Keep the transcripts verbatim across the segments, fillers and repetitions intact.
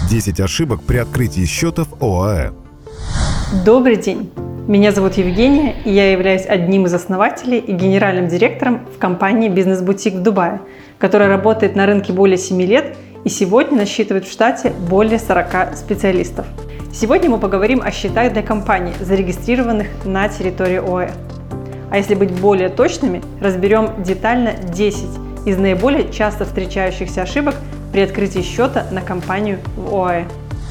десять ошибок при открытии счета в ОАЭ. Добрый день! Меня зовут Евгения, и я являюсь одним из основателей и генеральным директором в компании «Бизнес-бутик» в Дубае, которая работает на рынке более семи лет и сегодня насчитывает в штате более сорока специалистов. Сегодня мы поговорим о счетах для компаний, зарегистрированных на территории ОАЭ. А если быть более точными, разберем детально десять из наиболее часто встречающихся ошибок при открытии счета на компанию в ОАЭ.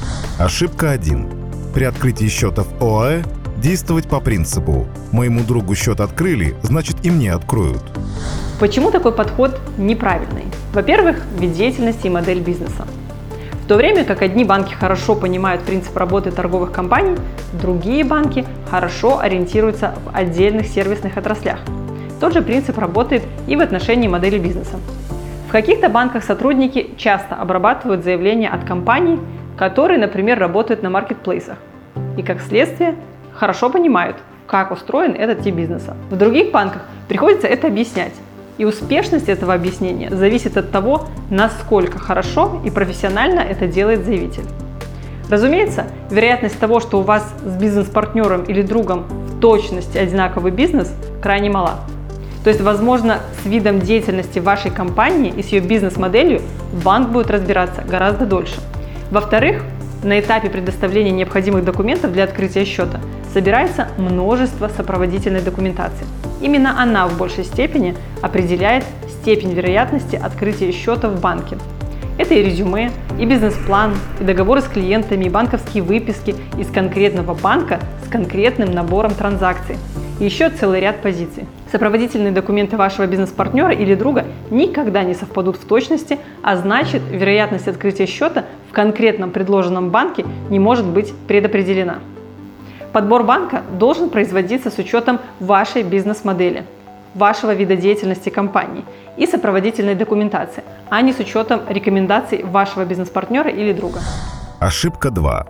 Ошибка один. При открытии счета в ОАЭ действовать по принципу «моему другу счет открыли, значит и мне откроют». Почему такой подход неправильный? Во-первых, вид деятельности и модель бизнеса. В то время как одни банки хорошо понимают принцип работы торговых компаний, другие банки хорошо ориентируются в отдельных сервисных отраслях. Тот же принцип работает и в отношении модели бизнеса. В каких-то банках сотрудники часто обрабатывают заявления от компаний, которые, например, работают на маркетплейсах, и как следствие хорошо понимают, как устроен этот тип бизнеса. В других банках приходится это объяснять, и успешность этого объяснения зависит от того, насколько хорошо и профессионально это делает заявитель. Разумеется, вероятность того, что у вас с бизнес-партнером или другом в точности одинаковый бизнес, крайне мала. То есть, возможно, с видом деятельности вашей компании и с ее бизнес-моделью банк будет разбираться гораздо дольше. Во-вторых, на этапе предоставления необходимых документов для открытия счета собирается множество сопроводительной документации. Именно она в большей степени определяет степень вероятности открытия счета в банке. Это и резюме, и бизнес-план, и договоры с клиентами, и банковские выписки из конкретного банка с конкретным набором транзакций. И еще целый ряд позиций. Сопроводительные документы вашего бизнес-партнера или друга никогда не совпадут в точности, а значит, вероятность открытия счета в конкретном предложенном банке не может быть предопределена. Подбор банка должен производиться с учетом вашей бизнес-модели, вашего вида деятельности компании и сопроводительной документации, а не с учетом рекомендаций вашего бизнес-партнера или друга. Ошибка два.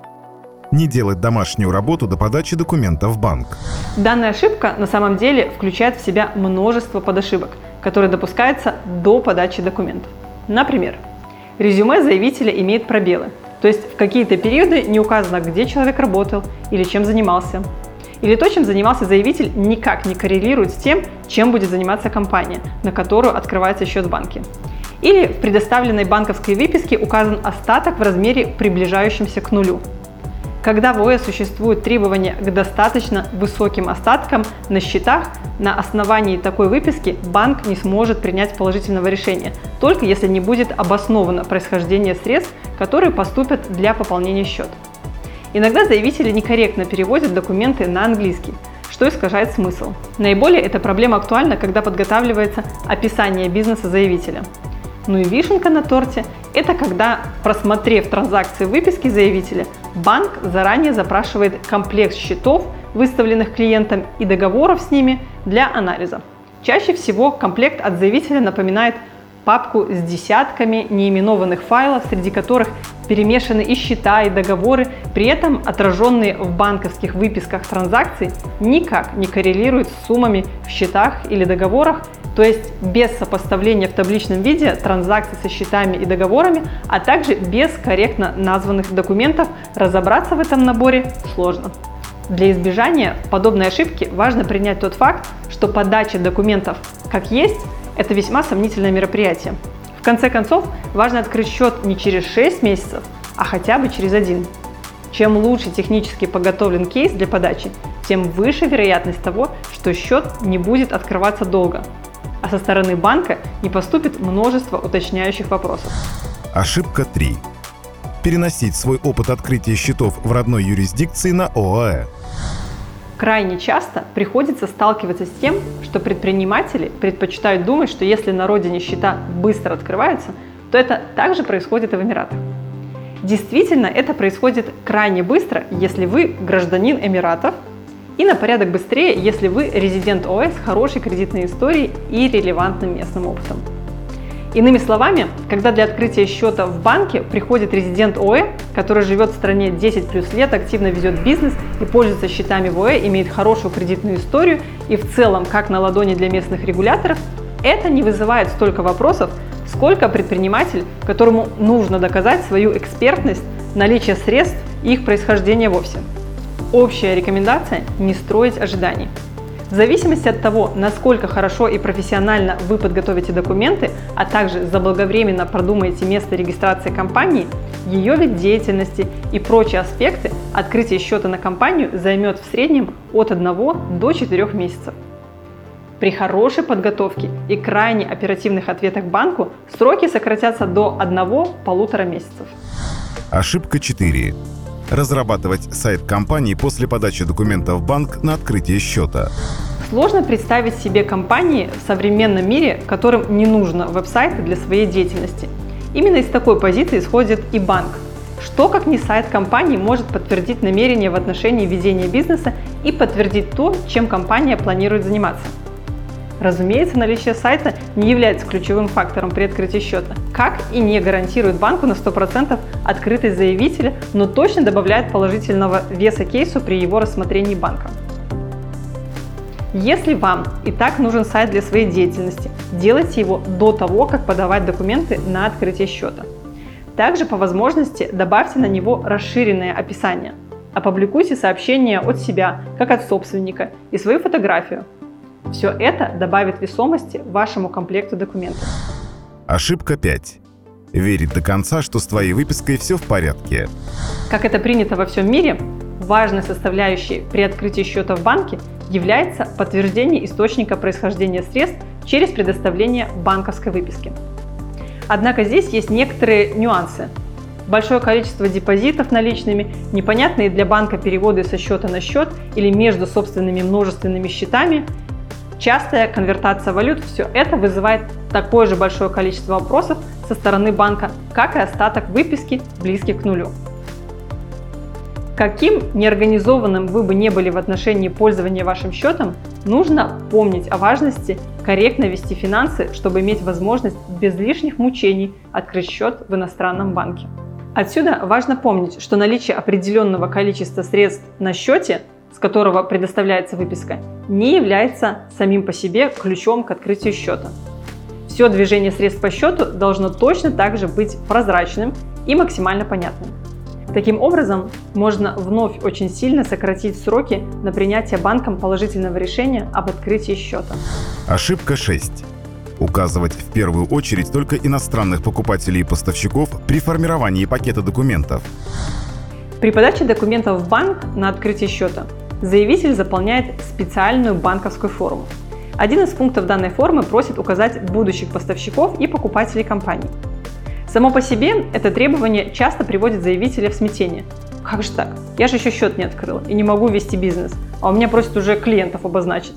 Не делать домашнюю работу до подачи документов в банк. Данная ошибка на самом деле включает в себя множество подошибок, которые допускаются до подачи документов. Например, резюме заявителя имеет пробелы, то есть в какие-то периоды не указано, где человек работал или чем занимался. Или то, чем занимался заявитель, никак не коррелирует с тем, чем будет заниматься компания, на которую открывается счет в банке. Или в предоставленной банковской выписке указан остаток в размере, приближающемся к нулю. Когда в ОАЭ существуют требования к достаточно высоким остаткам на счетах, на основании такой выписки банк не сможет принять положительного решения, только если не будет обосновано происхождение средств, которые поступят для пополнения счета. Иногда заявители некорректно переводят документы на английский, что искажает смысл. Наиболее эта проблема актуальна, когда подготавливается описание бизнеса заявителя. Ну и вишенка на торте – это когда, просмотрев транзакции выписки заявителя, банк заранее запрашивает комплект счетов, выставленных клиентом, и договоров с ними для анализа. Чаще всего комплект от заявителя напоминает папку с десятками неименованных файлов, среди которых перемешаны и счета, и договоры, при этом отраженные в банковских выписках транзакций никак не коррелируют с суммами в счетах или договорах, то есть без сопоставления в табличном виде транзакций со счетами и договорами, а также без корректно названных документов, разобраться в этом наборе сложно. Для избежания подобной ошибки важно принять тот факт, что подача документов как есть – это весьма сомнительное мероприятие. В конце концов, важно открыть счет не через шесть месяцев, а хотя бы через один. Чем лучше технически подготовлен кейс для подачи, тем выше вероятность того, что счет не будет открываться долго, а со стороны банка не поступит множество уточняющих вопросов. Ошибка три. Переносить свой опыт открытия счетов в родной юрисдикции на ОАЭ. Крайне часто приходится сталкиваться с тем, что предприниматели предпочитают думать, что если на родине счета быстро открываются, то это также происходит и в Эмиратах. Действительно, это происходит крайне быстро, если вы гражданин Эмиратов, и на порядок быстрее, если вы резидент ОАЭ с хорошей кредитной историей и релевантным местным опытом. Иными словами, когда для открытия счета в банке приходит резидент ОАЭ, который живет в стране десять плюс лет, активно ведет бизнес и пользуется счетами в ОАЭ, имеет хорошую кредитную историю и в целом как на ладони для местных регуляторов, это не вызывает столько вопросов, сколько предприниматель, которому нужно доказать свою экспертность, наличие средств и их происхождение вовсе. Общая рекомендация – не строить ожиданий. В зависимости от того, насколько хорошо и профессионально вы подготовите документы, а также заблаговременно продумаете место регистрации компании, ее вид деятельности и прочие аспекты, открытие счета на компанию займет в среднем от одного до четырёх месяцев. При хорошей подготовке и крайне оперативных ответах банку сроки сократятся до одного-полутора месяцев. Ошибка четыре. Разрабатывать сайт компании после подачи документов в банк на открытие счета. Сложно представить себе компании в современном мире, которым не нужно веб-сайты для своей деятельности. Именно из такой позиции исходит и банк. Что, как не сайт компании, может подтвердить намерение в отношении ведения бизнеса и подтвердить то, чем компания планирует заниматься? Разумеется, наличие сайта не является ключевым фактором при открытии счета, как и не гарантирует банку на сто процентов открытость заявителя, но точно добавляет положительного веса кейсу при его рассмотрении банком. Если вам и так нужен сайт для своей деятельности, делайте его до того, как подавать документы на открытие счета. Также по возможности добавьте на него расширенное описание. Опубликуйте сообщение от себя, как от собственника, и свою фотографию. Все это добавит весомости вашему комплекту документов. Ошибка пять. Верить до конца, что с твоей выпиской все в порядке. Как это принято во всем мире, важной составляющей при открытии счета в банке является подтверждение источника происхождения средств через предоставление банковской выписки. Однако здесь есть некоторые нюансы. Большое количество депозитов наличными, непонятные для банка переводы со счета на счет или между собственными множественными счетами, частая конвертация валют – все это вызывает такое же большое количество вопросов со стороны банка, как и остаток выписки, близких к нулю. Каким неорганизованным вы бы не были в отношении пользования вашим счетом, нужно помнить о важности корректно вести финансы, чтобы иметь возможность без лишних мучений открыть счет в иностранном банке. Отсюда важно помнить, что наличие определенного количества средств на счете, с которого предоставляется выписка, не является самим по себе ключом к открытию счета. Все движение средств по счету должно точно так же быть прозрачным и максимально понятным. Таким образом, можно вновь очень сильно сократить сроки на принятие банком положительного решения об открытии счета. Ошибка шесть. Указывать в первую очередь только иностранных покупателей и поставщиков при формировании пакета документов. При подаче документов в банк на открытие счета заявитель заполняет специальную банковскую форму. Один из пунктов данной формы просит указать будущих поставщиков и покупателей компании. Само по себе это требование часто приводит заявителя в смятение. Как же так? Я же еще счет не открыла и не могу вести бизнес, а у меня просят уже клиентов обозначить.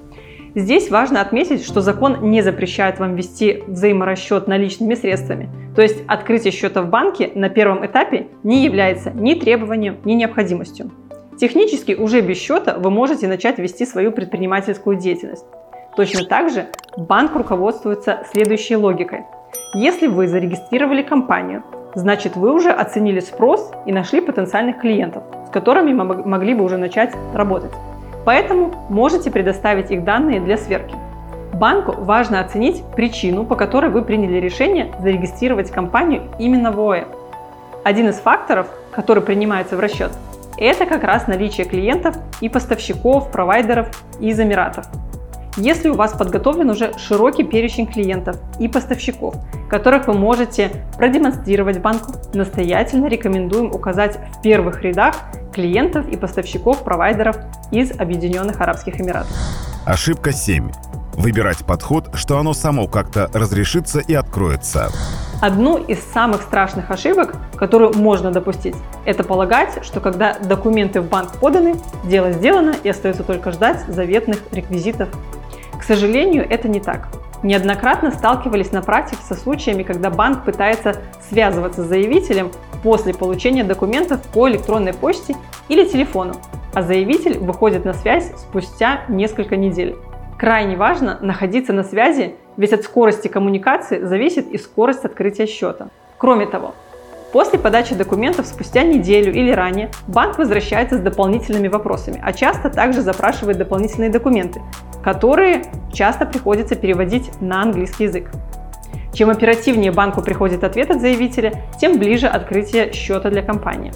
Здесь важно отметить, что закон не запрещает вам вести взаиморасчет наличными средствами. То есть открытие счета в банке на первом этапе не является ни требованием, ни необходимостью. Технически уже без счета вы можете начать вести свою предпринимательскую деятельность. Точно так же банк руководствуется следующей логикой. Если вы зарегистрировали компанию, значит вы уже оценили спрос и нашли потенциальных клиентов, с которыми могли бы уже начать работать. Поэтому можете предоставить их данные для сверки. Банку важно оценить причину, по которой вы приняли решение зарегистрировать компанию именно в ОЭ. Один из факторов, который принимается в расчет, это как раз наличие клиентов и поставщиков, провайдеров из Эмиратов. Если у вас подготовлен уже широкий перечень клиентов и поставщиков, которых вы можете продемонстрировать банку, настоятельно рекомендуем указать в первых рядах клиентов и поставщиков провайдеров из Объединенных Арабских Эмиратов. Ошибка семь. Выбирать подход, что оно само как-то разрешится и откроется. Одну из самых страшных ошибок, которую можно допустить, это полагать, что когда документы в банк поданы, дело сделано и остается только ждать заветных реквизитов. К сожалению, это не так. Неоднократно сталкивались на практике со случаями, когда банк пытается связываться с заявителем после получения документов по электронной почте или телефону, а заявитель выходит на связь спустя несколько недель. Крайне важно находиться на связи, ведь от скорости коммуникации зависит и скорость открытия счета. Кроме того, после подачи документов спустя неделю или ранее банк возвращается с дополнительными вопросами, а часто также запрашивает дополнительные документы, которые часто приходится переводить на английский язык. Чем оперативнее банку приходит ответ от заявителя, тем ближе открытие счета для компании.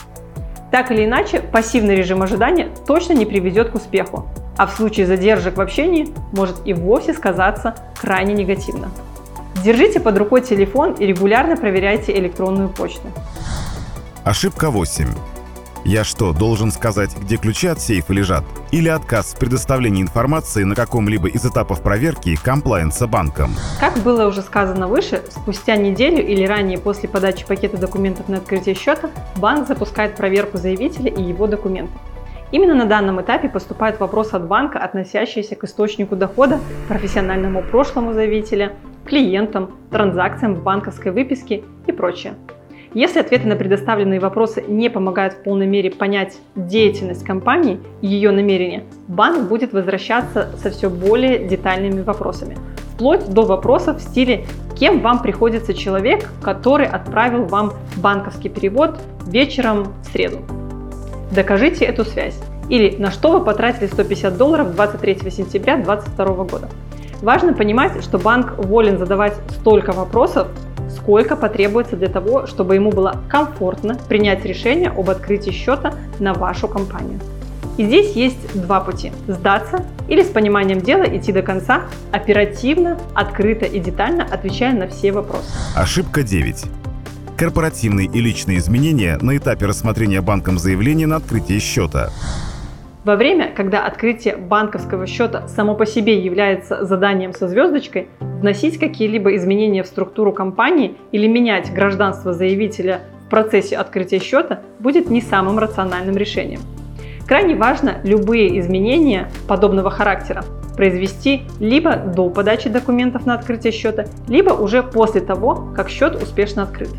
Так или иначе, пассивный режим ожидания точно не приведет к успеху, а в случае задержек в общении может и вовсе сказаться крайне негативно. Держите под рукой телефон и регулярно проверяйте электронную почту. Ошибка восемь. Я что, должен сказать, где ключи от сейфа лежат? Или отказ в предоставлении информации на каком-либо из этапов проверки комплаенса банком? Как было уже сказано выше, спустя неделю или ранее после подачи пакета документов на открытие счета, банк запускает проверку заявителя и его документов. Именно на данном этапе поступает вопрос от банка, относящийся к источнику дохода, профессиональному прошлому заявителя, клиентам, транзакциям в банковской выписке и прочее. Если ответы на предоставленные вопросы не помогают в полной мере понять деятельность компании и ее намерения, банк будет возвращаться со все более детальными вопросами, вплоть до вопросов в стиле «Кем вам приходится человек, который отправил вам банковский перевод вечером в среду? Докажите эту связь» или «На что вы потратили сто пятьдесят долларов двадцать третьего сентября две тысячи двадцать второго года?» Важно понимать, что банк волен задавать столько вопросов, сколько потребуется для того, чтобы ему было комфортно принять решение об открытии счета на вашу компанию. И здесь есть два пути – сдаться или с пониманием дела идти до конца, оперативно, открыто и детально отвечая на все вопросы. Ошибка девять. Корпоративные и личные изменения на этапе рассмотрения банком заявления на открытие счета. Во время, когда открытие банковского счета само по себе является заданием со звездочкой, вносить какие-либо изменения в структуру компании или менять гражданство заявителя в процессе открытия счета будет не самым рациональным решением. Крайне важно любые изменения подобного характера произвести либо до подачи документов на открытие счета, либо уже после того, как счет успешно открыт.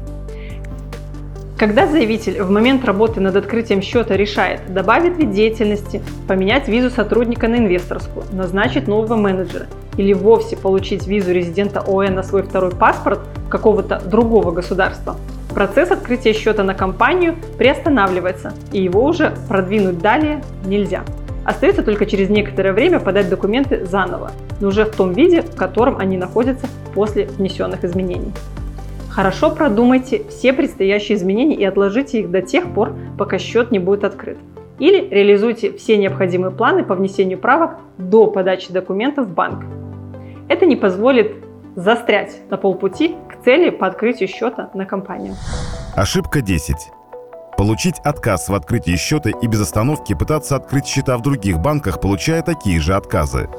Когда заявитель в момент работы над открытием счета решает добавить вид деятельности, поменять визу сотрудника на инвесторскую, назначить нового менеджера или вовсе получить визу резидента ОЭ на свой второй паспорт какого-то другого государства, процесс открытия счета на компанию приостанавливается и его уже продвинуть далее нельзя. Остается только через некоторое время подать документы заново, но уже в том виде, в котором они находятся после внесенных изменений. Хорошо продумайте все предстоящие изменения и отложите их до тех пор, пока счет не будет открыт. Или реализуйте все необходимые планы по внесению правок до подачи документов в банк. Это не позволит застрять на полпути к цели по открытию счета на компанию. Ошибка десять. Получить отказ в открытии счета и без остановки пытаться открыть счета в других банках, получая такие же отказы.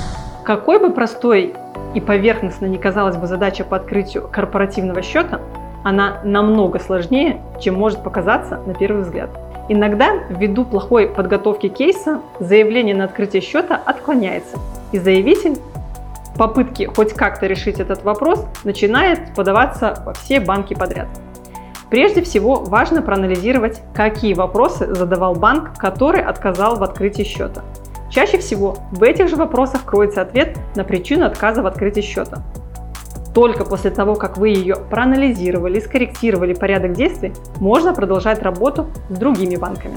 Какой бы простой и поверхностно не казалась бы задача по открытию корпоративного счета, она намного сложнее, чем может показаться на первый взгляд. Иногда, ввиду плохой подготовки кейса, заявление на открытие счета отклоняется, и заявитель в попытке хоть как-то решить этот вопрос начинает подаваться во все банки подряд. Прежде всего, важно проанализировать, какие вопросы задавал банк, который отказал в открытии счета. Чаще всего в этих же вопросах кроется ответ на причину отказа в открытии счета. Только после того, как вы ее проанализировали, скорректировали порядок действий, можно продолжать работу с другими банками.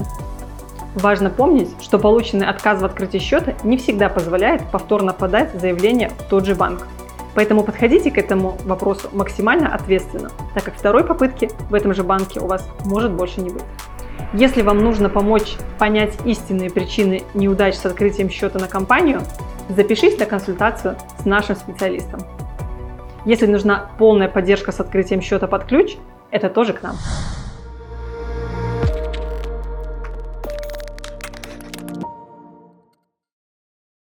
Важно помнить, что полученный отказ в открытии счета не всегда позволяет повторно подать заявление в тот же банк. Поэтому подходите к этому вопросу максимально ответственно, так как второй попытки в этом же банке у вас может больше не быть. Если вам нужно помочь понять истинные причины неудач с открытием счета на компанию, запишись на консультацию с нашим специалистом. Если нужна полная поддержка с открытием счета под ключ, это тоже к нам.